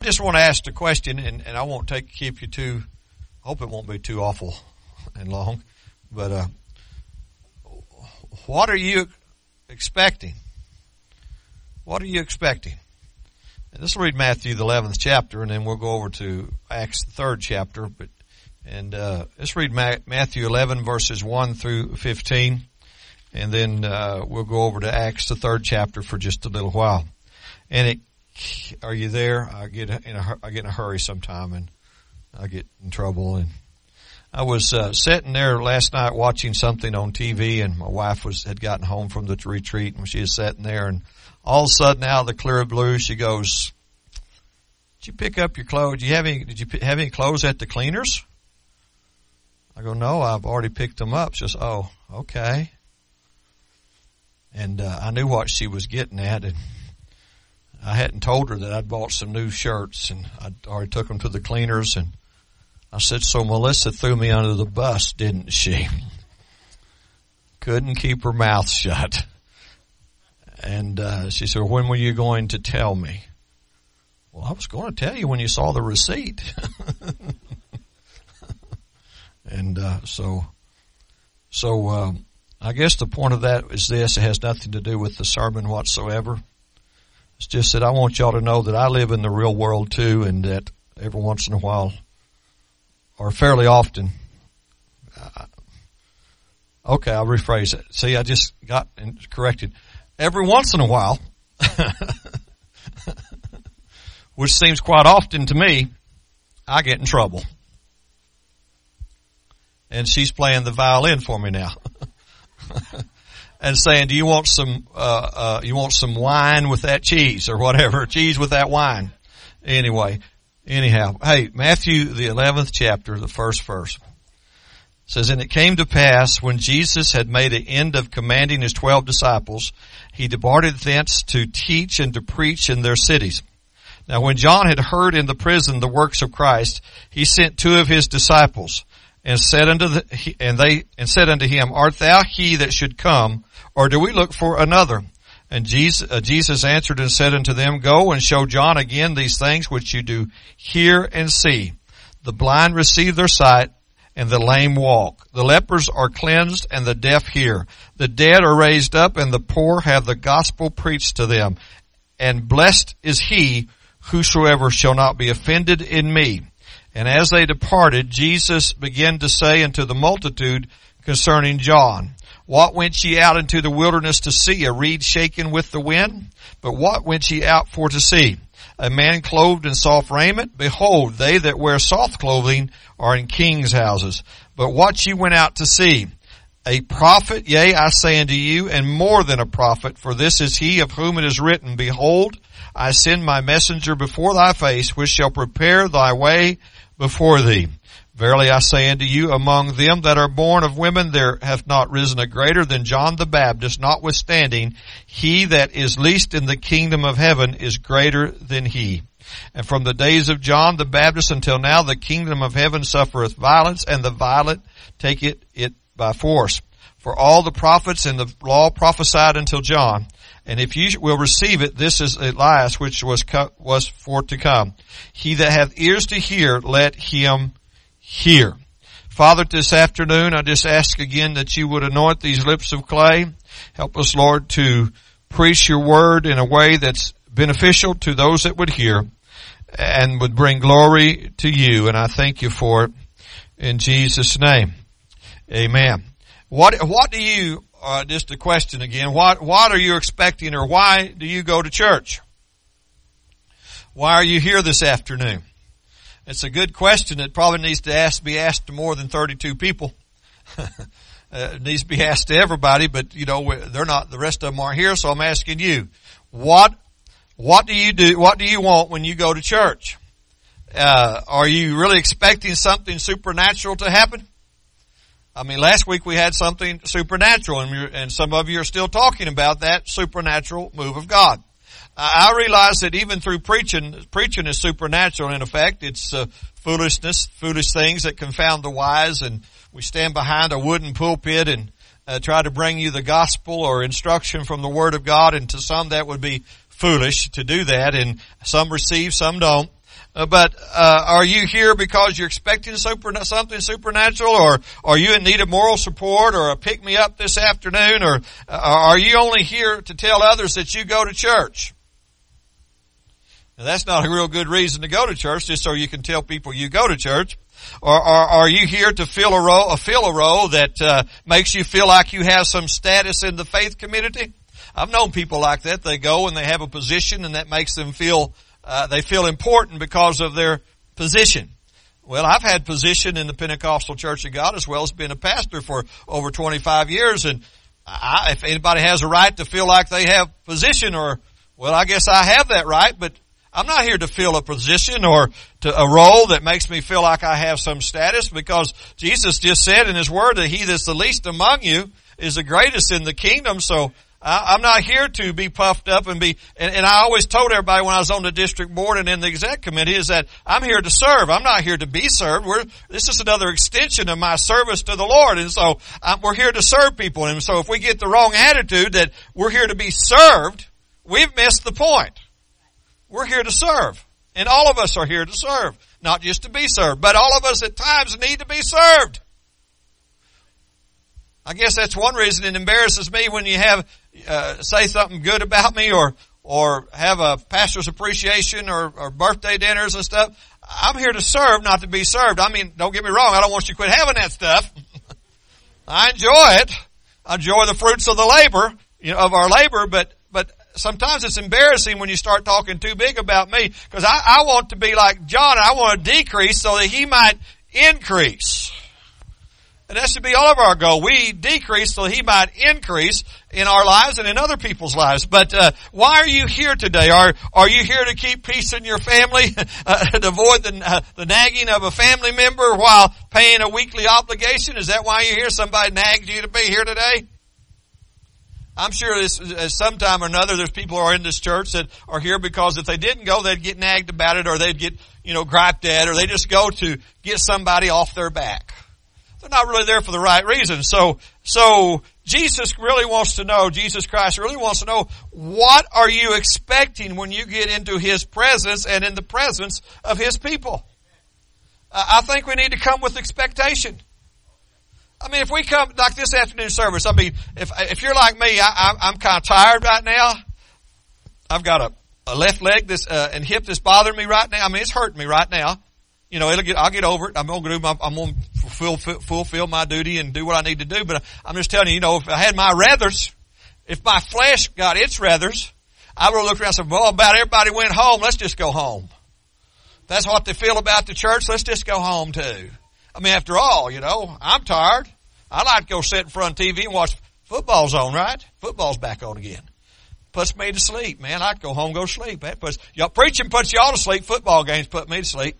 just want to ask the question, and I won't keep you too, I hope it won't be too awful and long, but what are you expecting? What are you expecting? And let's read Matthew the 11th chapter, and then we'll go over to Acts the 3rd chapter. Let's read Matthew 11 verses 1 through 15, and then we'll go over to Acts the 3rd chapter for just a little while. And are you there? I get in a hurry sometime, and I get in trouble. And I was sitting there last night watching something on TV, and my wife had gotten home from the retreat, and she was sitting there, and all of a sudden, out of the clear blue, she goes, "Did you pick up your clothes? Did you have any clothes at the cleaners?" I go, "No, I've already picked them up." She goes, "Oh, okay." And I knew what she was getting at, and I hadn't told her that I'd bought some new shirts, and I'd already took them to the cleaners. And I said, "So Melissa threw me under the bus, didn't she?" Couldn't keep her mouth shut. And she said, "When were you going to tell me?" Well, I was going to tell you when you saw the receipt. And so I guess the point of that is this: it has nothing to do with the sermon whatsoever. It's just that I want y'all to know that I live in the real world too, and that every once in a while, or fairly often, okay, I'll rephrase it. See, I just got corrected. Every once in a while, which seems quite often to me, I get in trouble. And she's playing the violin for me now. And saying, "Do you want some wine with that cheese," or whatever, cheese with that wine. Anyhow, hey, Matthew the 11th chapter, the first verse says, "And it came to pass when Jesus had made an end of commanding his 12 disciples, he departed thence to teach and to preach in their cities. Now when John had heard in the prison the works of Christ, he sent 2 of his disciples, and said unto him, Art thou he that should come, or do we look for another? And Jesus answered and said unto them, Go and show John again these things which you do hear and see. The blind receive their sight, and the lame walk. The lepers are cleansed, and the deaf hear. The dead are raised up, and the poor have the gospel preached to them. And blessed is he whosoever shall not be offended in me. And as they departed, Jesus began to say unto the multitude concerning John, What went ye out into the wilderness to see? A reed shaken with the wind? But what went ye out for to see? A man clothed in soft raiment? Behold, they that wear soft clothing are in kings' houses. But what ye went out to see? A prophet? Yea, I say unto you, and more than a prophet, for this is he of whom it is written, Behold, I send my messenger before thy face, which shall prepare thy way before thee. Verily I say unto you, among them that are born of women there hath not risen a greater than John the Baptist. Notwithstanding, he that is least in the kingdom of heaven is greater than he. And from the days of John the Baptist until now, the kingdom of heaven suffereth violence, and the violent take it by force. For all the prophets and the law prophesied until John. And if you will receive it, this is Elias which was for to come. He that hath ears to hear, let him hear. Father, this afternoon, I just ask again that you would anoint these lips of clay. Help us, Lord, to preach your word in a way that's beneficial to those that would hear and would bring glory to you. And I thank you for it in Jesus' name. Amen. What do you, just a question again, what are you expecting, or why do you go to church? Why are you here this afternoon? It's a good question that probably needs to be asked to more than 32 people. It needs to be asked to everybody, but they're not, the rest of them aren't here, so I'm asking you, what do you do, what do you want when you go to church? Are you really expecting something supernatural to happen? I mean, last week we had something supernatural, and some of you are still talking about that supernatural move of God. I realize that even through preaching is supernatural in effect. It's foolish things that confound the wise, and we stand behind a wooden pulpit and try to bring you the gospel or instruction from the Word of God, and to some that would be foolish to do that, and some receive, some don't. But are you here because you're expecting something supernatural, or are you in need of moral support or a pick-me-up this afternoon, or are you only here to tell others that you go to church? Now, that's not a real good reason to go to church, just so you can tell people you go to church. Or are you here to fill a role that makes you feel like you have some status in the faith community? I've known people like that. They go and they have a position, and that makes them feel they feel important because of their position. Well, I've had position in the Pentecostal Church of God as well as being a pastor for over 25 years, and if anybody has a right to feel like they have position, well, I guess I have that right, but I'm not here to fill a position or to a role that makes me feel like I have some status, because Jesus just said in His Word that he that's the least among you is the greatest in the kingdom. So I'm not here to be puffed up and I always told everybody when I was on the district board and in the exec committee is that I'm here to serve. I'm not here to be served. This is another extension of my service to the Lord. And so we're here to serve people. And so if we get the wrong attitude that we're here to be served, we've missed the point. We're here to serve. And all of us are here to serve. Not just to be served, but all of us at times need to be served. I guess that's one reason it embarrasses me when you have say something good about me or have a pastor's appreciation or birthday dinners and stuff. I'm here to serve, not to be served. I mean, don't get me wrong, I don't want you to quit having that stuff. I enjoy it. I enjoy the fruits of the labor, of our labor, but sometimes it's embarrassing when you start talking too big about me, because I want to be like John, and I want to decrease so that he might increase. And that should be all of our goal. We decrease so he might increase in our lives and in other people's lives. But why are you here today? Are you here to keep peace in your family, to avoid the nagging of a family member while paying a weekly obligation? Is that why you're here? Somebody nagged you to be here today? I'm sure sometime or another there's people who are in this church that are here because if they didn't go, they'd get nagged about it, or they'd get, griped at, or they just go to get somebody off their back. They're not really there for the right reason. So Jesus really wants to know, Jesus Christ really wants to know, what are you expecting when you get into His presence and in the presence of His people? I think we need to come with expectation. I mean, if we come like this afternoon service, I mean, if you're like me, I'm kind of tired right now. I've got a left leg and hip that's bothering me right now. I mean, it's hurting me right now. I'll get over it. I'm going to fulfill my duty and do what I need to do. But I'm just telling you, if I had my rathers, if my flesh got its rathers, I would look around and say, well, about everybody went home. Let's just go home. That's what they feel about the church. Let's just go home too. I mean, after all, I'm tired. I like to go sit in front of TV and watch football's on, right? Football's back on again. Puts me to sleep, man. I can go home, go sleep. Preaching puts y'all to sleep. Football games put me to sleep.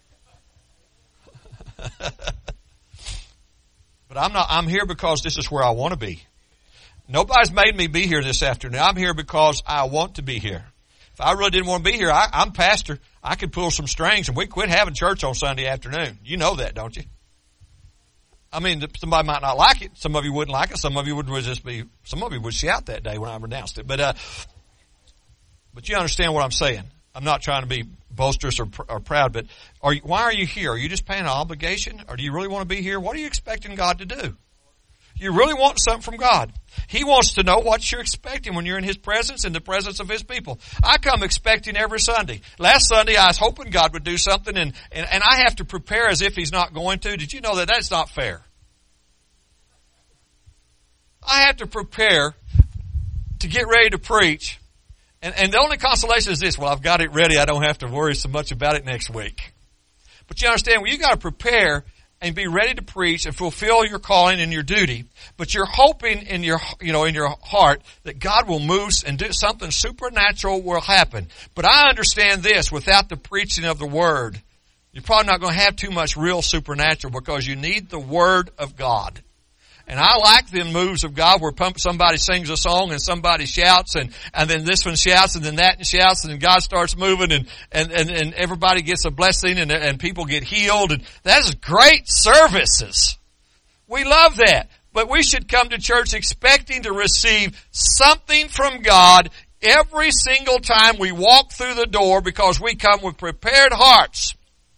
But I'm here because this is where I want to be. Nobody's made me be here this afternoon. I'm here because I want to be here. If I really didn't want to be here, I'm pastor. I could pull some strings and we quit having church on Sunday afternoon. You know that, don't you? I mean, somebody might not like it. Some of you wouldn't like it. Some of you would shout that day when I renounced it. But you understand what I'm saying. I'm not trying to be boisterous or proud, but why are you here? Are you just paying an obligation, or do you really want to be here? What are you expecting God to do? You really want something from God. He wants to know what you're expecting when you're in His presence, in the presence of His people. I come expecting every Sunday. Last Sunday I was hoping God would do something, and I have to prepare as if He's not going to. Did you know that that's not fair? I have to prepare to get ready to preach. And the only consolation is this: well, I've got it ready. I don't have to worry so much about it next week. But you understand, you got to prepare and be ready to preach and fulfill your calling and your duty. But you're hoping in your heart that God will move and do something supernatural will happen. But I understand this: without the preaching of the Word, you're probably not going to have too much real supernatural, because you need the Word of God. And I like them moves of God where somebody sings a song and somebody shouts and then this one shouts and then that one shouts and then God starts moving and everybody gets a blessing and people get healed. And that's great services. We love that. But we should come to church expecting to receive something from God every single time we walk through the door, because we come with prepared hearts.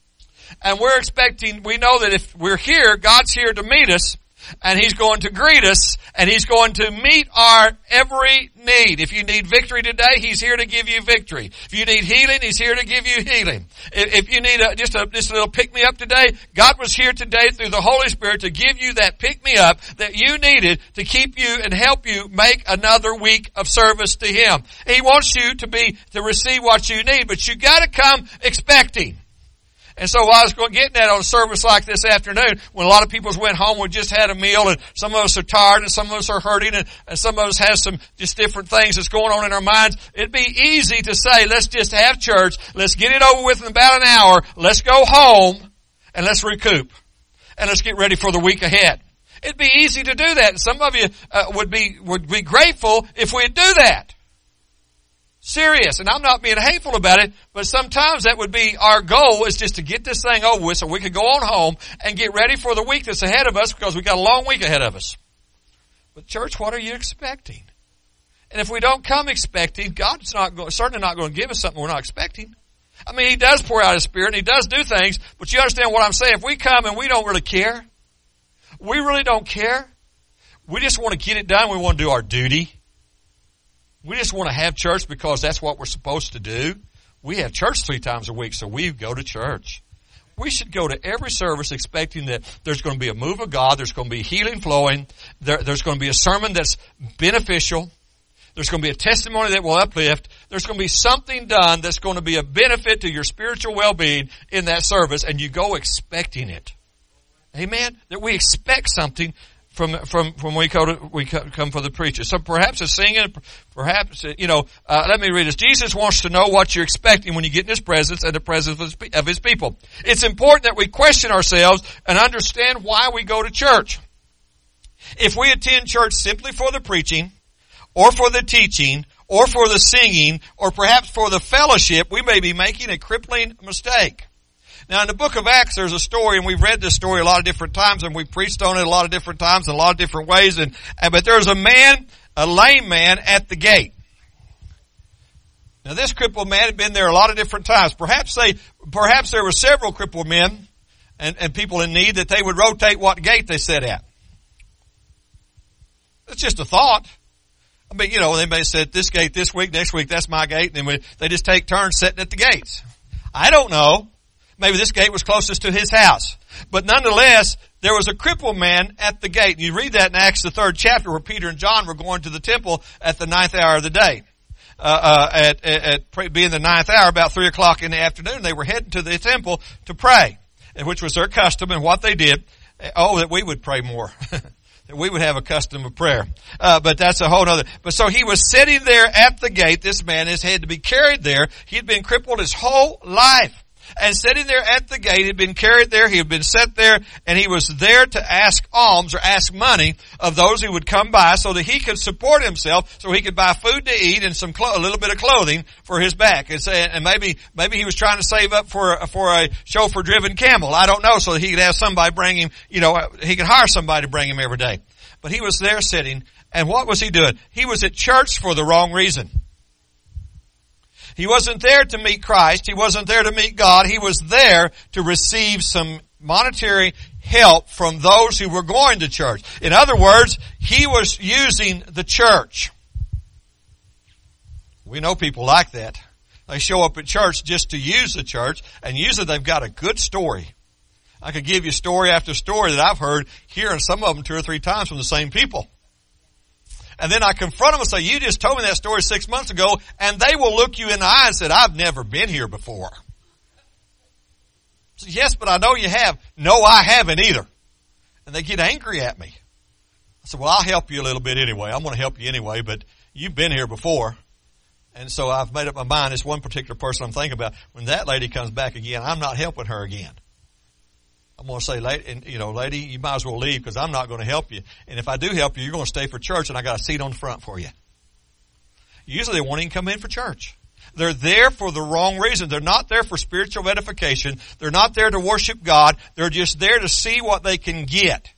And we're expecting, we know that if we're here, God's here to meet us, and He's going to greet us, and He's going to meet our every need. If you need victory today, He's here to give you victory. If you need healing, He's here to give you healing. If you need just a little pick-me-up today, God was here today through the Holy Spirit to give you that pick-me-up that you needed to keep you and help you make another week of service to Him. He wants you to receive what you need, but you gotta come expecting. And so I was getting that on a service like this afternoon, when a lot of people went home, we just had a meal, and some of us are tired, and some of us are hurting, and some of us have some just different things that's going on in our minds. It'd be easy to say, let's just have church, let's get it over with in about an hour, let's go home, and let's recoup, and let's get ready for the week ahead. It'd be easy to do that, and some of you would be grateful if we'd do that. Serious, and I'm not being hateful about it, but sometimes that would be our goal, is just to get this thing over with so we can go on home and get ready for the week that's ahead of us, because we've got a long week ahead of us. But church, what are you expecting? And if we don't come expecting, God's certainly not going to give us something we're not expecting. I mean, He does pour out His Spirit, and He does do things, but you understand what I'm saying. If we come and we don't really care, we really don't care, we just want to get it done, we want to do our duty. We just want to have church because that's what we're supposed to do. We have church 3 times a week, so we go to church. We should go to every service expecting that there's going to be a move of God, there's going to be healing flowing, there's going to be a sermon that's beneficial, there's going to be a testimony that will uplift, there's going to be something done that's going to be a benefit to your spiritual well-being in that service, and you go expecting it. Amen? That we expect something from we come for the preacher. So perhaps it's singing, perhaps, let me read this. Jesus wants to know what you're expecting when you get in His presence and the presence of His people. It's important that we question ourselves and understand why we go to church. If we attend church simply for the preaching, or for the teaching, or for the singing, or perhaps for the fellowship, we may be making a crippling mistake. Now, in the book of Acts, there's a story, and we've read this story a lot of different times, and we've preached on it a lot of different times in a lot of different ways. But there's a lame man at the gate. Now, this crippled man had been there a lot of different times. Perhaps there were several crippled men and people in need that they would rotate what gate they sat at. It's just a thought. I mean, they may sit this gate this week, next week that's my gate, and then they just take turns sitting at the gates. I don't know. Maybe this gate was closest to his house. But nonetheless, there was a crippled man at the gate. And you read that in Acts, the 3rd chapter, where Peter and John were going to the temple at the 9th hour of the day. Being the 9th hour, about 3 o'clock in the afternoon, they were heading to the temple to pray, which was their custom. And what they did, that we would pray more. That we would have a custom of prayer. But that's a whole other. But so he was sitting there at the gate. This man, his head to be carried there. He had been crippled his whole life. And sitting there at the gate, he had been carried there, he had been set there, and he was there to ask alms or ask money of those who would come by so that he could support himself, so he could buy food to eat and a little bit of clothing for his back. And maybe he was trying to save up for a chauffeur-driven camel. I don't know, so that he could have somebody bring him, he could hire somebody to bring him every day. But he was there sitting, and what was he doing? He was at church for the wrong reason. He wasn't there to meet Christ. He wasn't there to meet God. He was there to receive some monetary help from those who were going to church. In other words, he was using the church. We know people like that. They show up at church just to use the church, and usually they've got a good story. I could give you story after story that I've heard, hearing some of them 2 or 3 times from the same people. And then I confront them and say, you just told me that story 6 months ago, and they will look you in the eye and say, I've never been here before. I say, yes, but I know you have. No, I haven't either. And they get angry at me. I said, well, I'll help you a little bit anyway. I'm going to help you anyway, but you've been here before. And so I've made up my mind. It's one particular person I'm thinking about. When that lady comes back again, I'm not helping her again. I'm going to say, lady, you might as well leave because I'm not going to help you. And if I do help you, you're going to stay for church and I got a seat on the front for you. Usually they won't even come in for church. They're there for the wrong reason. They're not there for spiritual edification. They're not there to worship God. They're just there to see what they can get.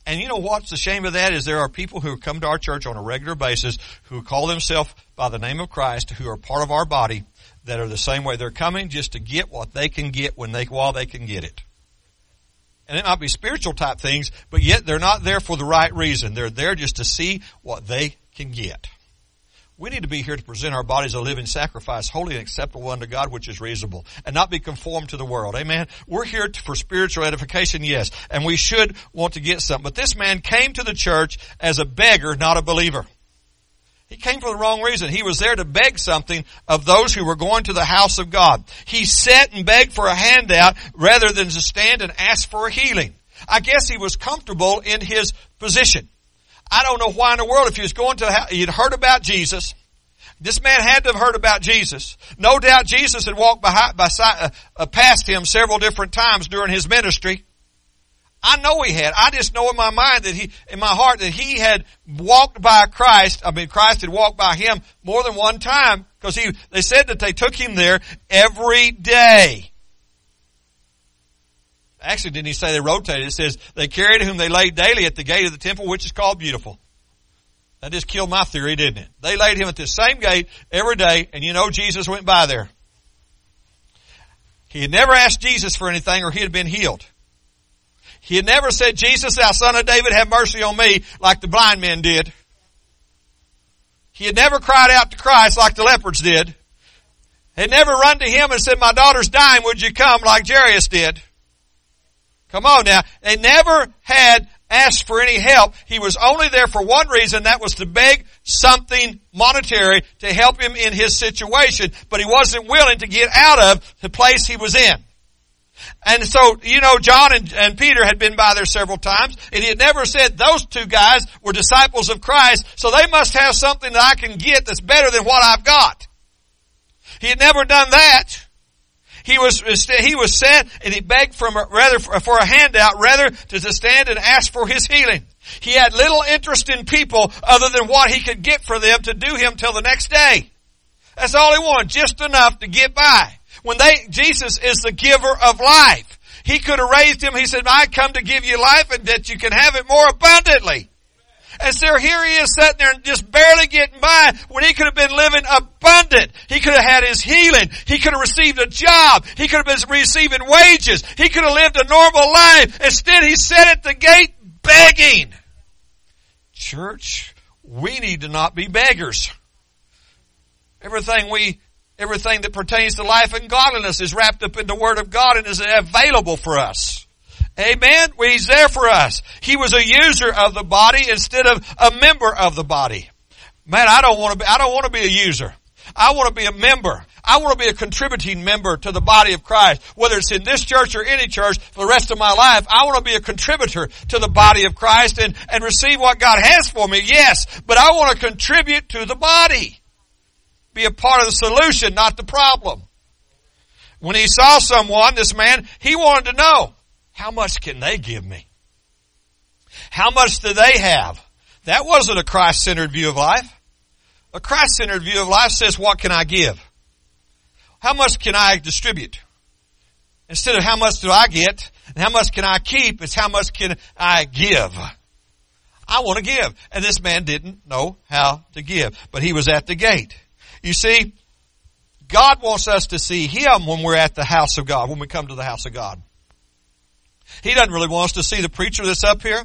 And you know what's the shame of that is there are people who come to our church on a regular basis who call themselves by the name of Christ, who are part of our body, that are the same way. They're coming just to get what they can get while they can get it. And it might be spiritual type things, but yet they're not there for the right reason. They're there just to see what they can get. We need to be here to present our bodies a living sacrifice, holy and acceptable unto God, which is reasonable, and not be conformed to the world. Amen? We're here for spiritual edification, yes, and we should want to get something. But this man came to the church as a beggar, not a believer. He came for the wrong reason. He was there to beg something of those who were going to the house of God. He sat and begged for a handout rather than to stand and ask for a healing. I guess he was comfortable in his position. I don't know why in the world, if he was going to the house, he'd heard about Jesus. This man had to have heard about Jesus. No doubt Jesus had walked past him several different times during his ministry. I know he had. I just know in my mind in my heart that he had walked by Christ. Christ had walked by him more than one time because they said that they took him there every day. Actually, didn't he say they rotated? It says they carried whom they laid daily at the gate of the temple, which is called Beautiful. That just killed my theory, didn't it? They laid him at the same gate every day, and Jesus went by there. He had never asked Jesus for anything or he had been healed. He had never said, Jesus, thou son of David, have mercy on me, like the blind men did. He had never cried out to Christ like the lepers did. He had never run to him and said, my daughter's dying, would you come, like Jairus did. Come on now. They never had asked for any help. He was only there for one reason, that was to beg something monetary to help him in his situation, but he wasn't willing to get out of the place he was in. And so, John and Peter had been by there several times, and he had never said those two guys were disciples of Christ, so they must have something that I can get that's better than what I've got. He had never done that. He was set, and he begged for a handout rather to stand and ask for his healing. He had little interest in people other than what he could get for them to do him till the next day. That's all he wanted, just enough to get by. Jesus is the giver of life. He could have raised him. He said, I come to give you life and that you can have it more abundantly. And so here he is sitting there and just barely getting by when he could have been living abundant. He could have had his healing. He could have received a job. He could have been receiving wages. He could have lived a normal life. Instead, he sat at the gate begging. Church, we need to not be beggars. Everything that pertains to life and godliness is wrapped up in the Word of God and is available for us. Amen? He's there for us. He was a user of the body instead of a member of the body. Man, I don't want to be a user. I want to be a member. I want to be a contributing member to the body of Christ. Whether it's in this church or any church for the rest of my life, I want to be a contributor to the body of Christ and receive what God has for me. Yes, but I want to contribute to the body. Be a part of the solution, not the problem. When he saw someone, this man, he wanted to know, how much can they give me? How much do they have? That wasn't a Christ-centered view of life. A Christ-centered view of life says, what can I give? How much can I distribute? Instead of how much do I get and how much can I keep, it's how much can I give. I want to give. And this man didn't know how to give, but he was at the gate. You see, God wants us to see Him when we're at the house of God, when we come to the house of God. He doesn't really want us to see the preacher that's up here.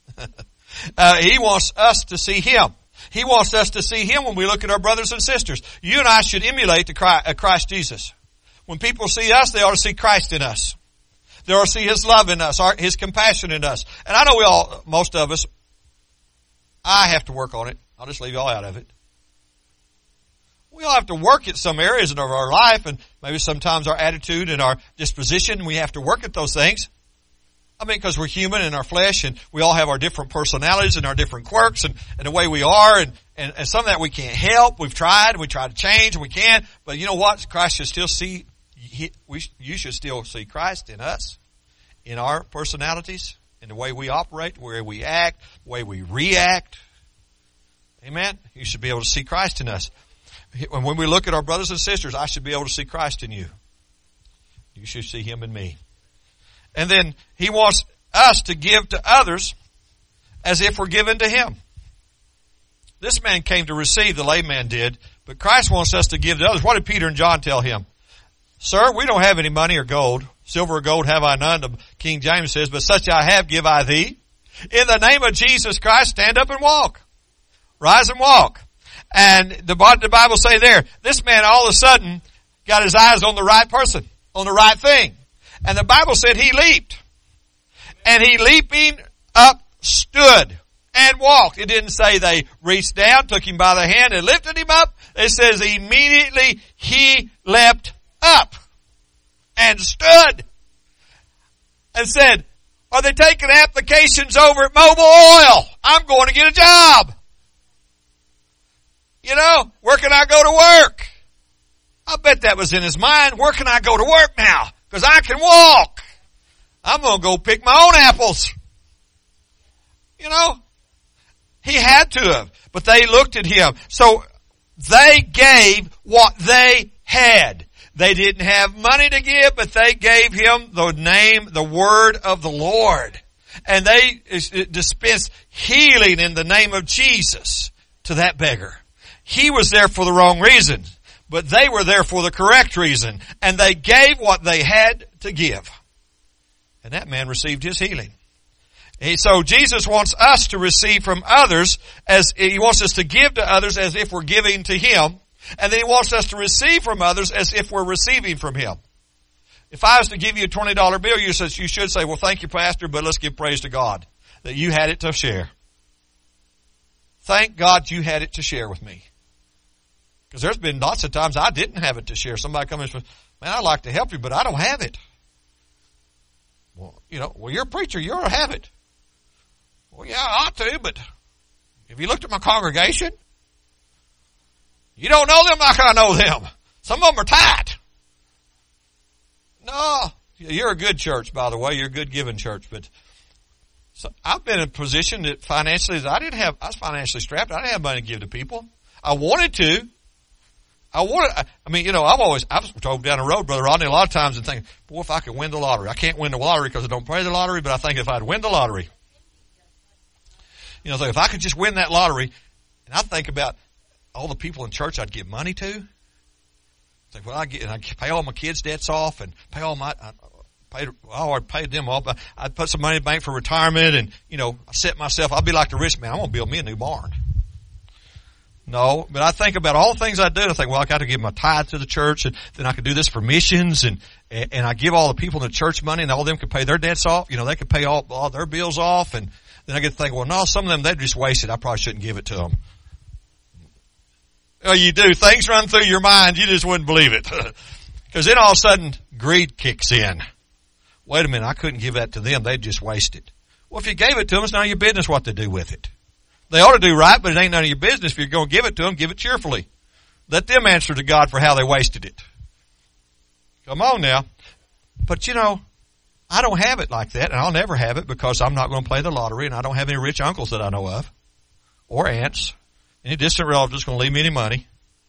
He wants us to see Him. He wants us to see Him when we look at our brothers and sisters. You and I should emulate the Christ Jesus. When people see us, they ought to see Christ in us. They ought to see His love in us, His compassion in us. And I know most of us, I have to work on it. I'll just leave y'all out of it. We all have to work at some areas of our life, and maybe sometimes our attitude and our disposition, we have to work at those things. Because we're human in our flesh, and we all have our different personalities and our different quirks and the way we are, and some of that we can't help. We've tried, we try to change, and we can't. But you know what? Christ should still see, you should still see Christ in us, in our personalities, in the way we operate, the way we act, the way we react. Amen? You should be able to see Christ in us. And when we look at our brothers and sisters, I should be able to see Christ in you. You should see Him in me. And then He wants us to give to others as if were given to him. This man came to receive, the lame man did, but Christ wants us to give to others. What did Peter and John tell him? Sir, we don't have any money or gold. Silver or gold have I none, the King James says, but such I have give I thee. In the name of Jesus Christ, stand up and walk. Rise and walk. And the Bible say there, this man all of a sudden got his eyes on the right person, on the right thing. And the Bible said he leaped. And he leaping up stood and walked. It didn't say they reached down, took him by the hand and lifted him up. It says immediately he leapt up and stood and said, are they taking applications over at Mobil Oil? I'm going to get a job. You know, where can I go to work? I bet that was in his mind. Where can I go to work now? Because I can walk. I'm going to go pick my own apples. You know, he had to have, but they looked at him. So they gave what they had. They didn't have money to give, but they gave him the name, the word of the Lord. And they dispensed healing in the name of Jesus to that beggar. He was there for the wrong reason, but they were there for the correct reason. And they gave what they had to give. And that man received his healing. So Jesus wants us to receive from others as he wants us to give to others as if we're giving to him. And then he wants us to receive from others as if we're receiving from him. If I was to give you a $20 bill, you should say, well, thank you, Pastor, but let's give praise to God that you had it to share. Thank God you had it to share with me. Because there's been lots of times I didn't have it to share. Somebody comes and says, man, I'd like to help you, but I don't have it. Well, you're a preacher, you ought to have it. Well, yeah, I ought to, but have you looked at my congregation? You don't know them like I know them. Some of them are tight. No, you're a good church, by the way. You're a good giving church. But so I've been in a position that financially, I was financially strapped. I didn't have money to give to people. I wanted to. I've drove down the road, Brother Rodney, a lot of times and thinking, boy, if I could win the lottery. I can't win the lottery because I don't play the lottery, but I think if I'd win the lottery, so if I could just win that lottery, and I think about all the people in church I'd give money to. It's like, I pay all my kids' debts off and pay all I already paid them off. I'd put some money in the bank for retirement and, I set myself, I'll be like the rich man. I'm going to build me a new barn. No, but I think about all the things I do. I think, well, I got to give my tithe to the church and then I could do this for missions and I give all the people in the church money and all of them could pay their debts off. They could pay all their bills off and then I get to think, well, no, some of them, they're just wasted. I probably shouldn't give it to them. Oh, you do. Things run through your mind. You just wouldn't believe it. Because then all of a sudden, greed kicks in. Wait a minute, I couldn't give that to them. They'd just waste it. Well, if you gave it to them, it's none of your business what they do with it. They ought to do right, but it ain't none of your business. If you're going to give it to them, give it cheerfully. Let them answer to God for how they wasted it. Come on now. But I don't have it like that, and I'll never have it because I'm not going to play the lottery, and I don't have any rich uncles that I know of, or aunts. Any distant relative is going to leave me any money.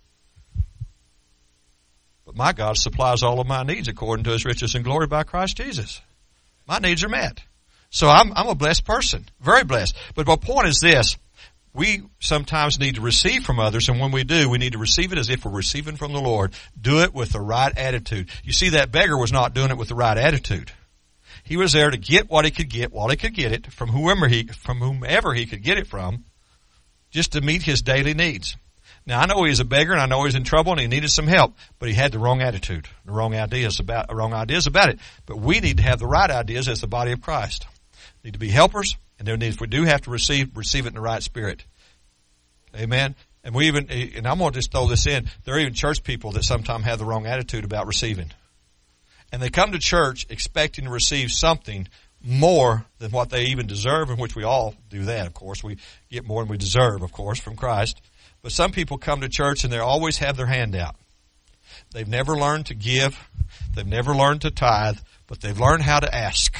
But my God supplies all of my needs according to his riches and glory by Christ Jesus. My needs are met. So I'm a blessed person. Very blessed. But my point is this. We sometimes need to receive from others, and when we do, we need to receive it as if we're receiving from the Lord. Do it with the right attitude. You see, that beggar was not doing it with the right attitude. He was there to get what he could get while he could get it from whomever he could get it from, just to meet his daily needs. Now, I know he's a beggar, and I know he's in trouble, and he needed some help, but he had the wrong attitude, the wrong ideas about it. But we need to have the right ideas as the body of Christ. We need to be helpers, and if we do have to receive it in the right spirit. Amen. And I'm going to just throw this in. There are even church people that sometimes have the wrong attitude about receiving. And they come to church expecting to receive something more than what they even deserve, in which we all do that, of course. We get more than we deserve, of course, from Christ. But some people come to church and they always have their hand out. They've never learned to give. They've never learned to tithe, but they've learned how to ask.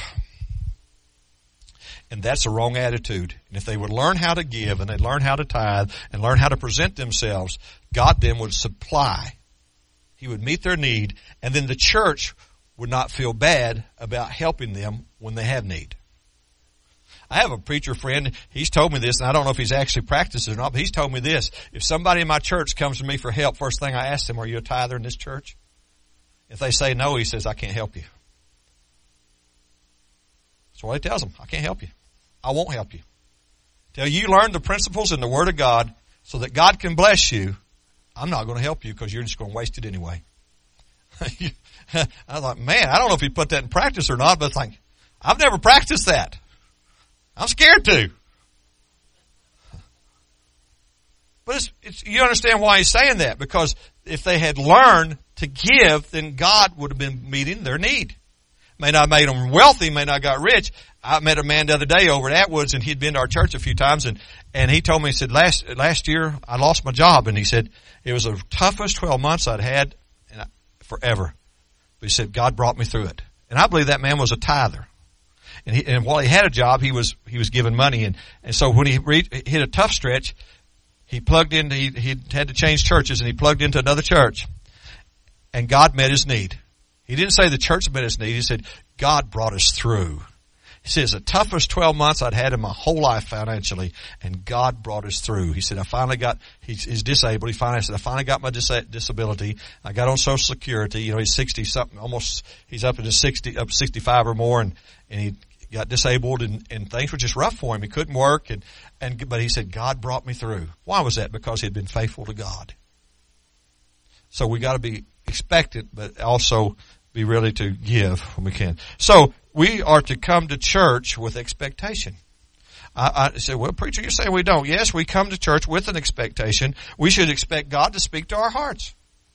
And that's a wrong attitude. And if they would learn how to give and they'd learn how to tithe and learn how to present themselves, God then would supply. He would meet their need, and then the church would not feel bad about helping them when they have need. I have a preacher friend, he's told me this, and I don't know if he's actually practiced it or not, but he's told me this. If somebody in my church comes to me for help, first thing I ask them, are you a tither in this church? If they say no, he says, I can't help you. That's what he tells them. I can't help you. I won't help you. Till you learn the principles in the Word of God so that God can bless you, I'm not going to help you because you're just going to waste it anyway. I thought, man, I don't know if he put that in practice or not, but it's like, I've never practiced that. I'm scared to. But you understand why he's saying that, because if they had learned to give, then God would have been meeting their need. May not have made them wealthy, may not have got rich. I met a man the other day over at Atwoods, and he'd been to our church a few times, and he told me, he said, last year I lost my job, and he said, it was the toughest 12 months I'd had forever. But he said, God brought me through it. And I believe that man was a tither. And while he had a job, he was giving money, and so when he hit a tough stretch, he plugged in, he had to change churches, and he plugged into another church, and God met his need. He didn't say the church met his need. He said, God brought us through. He says, the toughest 12 months I'd had in my whole life financially, and God brought us through. He said, he's disabled. He finally said, I finally got my disability. I got on Social Security. You know, he's 60 something, almost, he's up into 65 or more, and he got disabled, and things were just rough for him. He couldn't work, but he said, God brought me through. Why was that? Because he had been faithful to God. So we got to be expectant, but also be ready to give when we can. So we are to come to church with expectation. I said, well, preacher, you're saying we don't. Yes, we come to church with an expectation. We should expect God to speak to our hearts.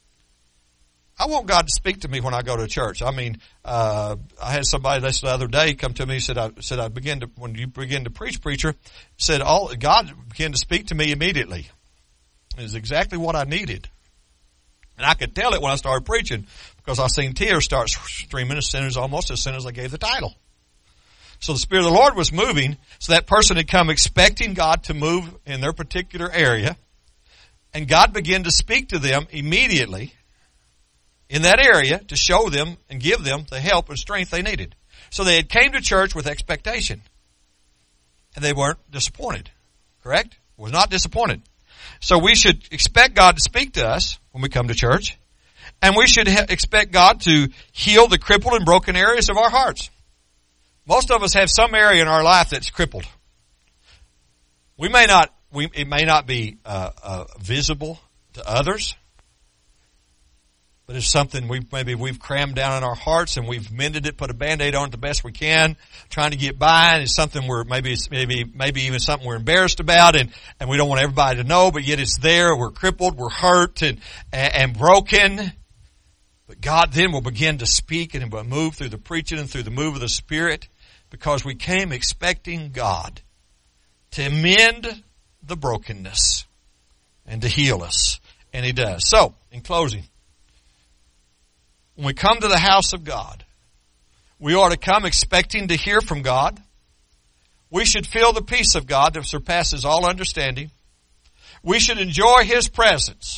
I want God to speak to me when I go to church. I mean, I had somebody the other day come to me and said, when you begin to preach, preacher, said God began to speak to me immediately. It was exactly what I needed. And I could tell it when I started preaching, because I seen tears start streaming almost as soon as I gave the title. So the Spirit of the Lord was moving, so that person had come expecting God to move in their particular area, and God began to speak to them immediately in that area to show them and give them the help and strength they needed. So they had came to church with expectation, and they weren't disappointed. Correct? Was not disappointed. So we should expect God to speak to us when we come to church, and we should expect God to heal the crippled and broken areas of our hearts. Most of us have some area in our life that's crippled. It may not be visible to others, but it's something we've crammed down in our hearts, and we've mended it, put a Band-Aid on it the best we can, trying to get by, and it's something maybe even something we're embarrassed about, and we don't want everybody to know, but yet it's there. We're crippled, we're hurt and broken. But God then will begin to speak and will move through the preaching and through the move of the Spirit, because we came expecting God to mend the brokenness and to heal us. And He does. So, in closing, when we come to the house of God, we ought to come expecting to hear from God. We should feel the peace of God that surpasses all understanding. We should enjoy His presence.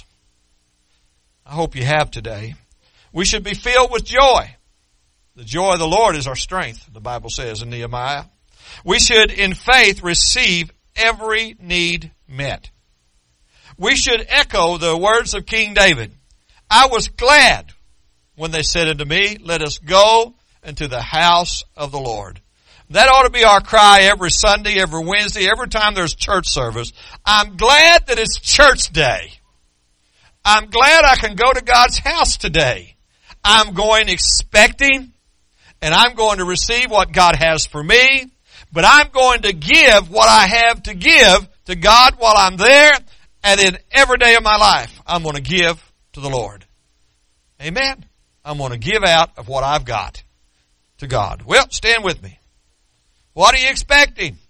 I hope you have today. We should be filled with joy. The joy of the Lord is our strength, the Bible says in Nehemiah. We should, in faith, receive every need met. We should echo the words of King David. I was glad when they said unto me, let us go into the house of the Lord. That ought to be our cry every Sunday, every Wednesday, every time there's church service. I'm glad that it's church day. I'm glad I can go to God's house today. I'm going expecting, and I'm going to receive what God has for me, but I'm going to give what I have to give to God while I'm there, and in every day of my life, I'm going to give to the Lord. Amen. I'm going to give out of what I've got to God. Well, stand with me. What are you expecting?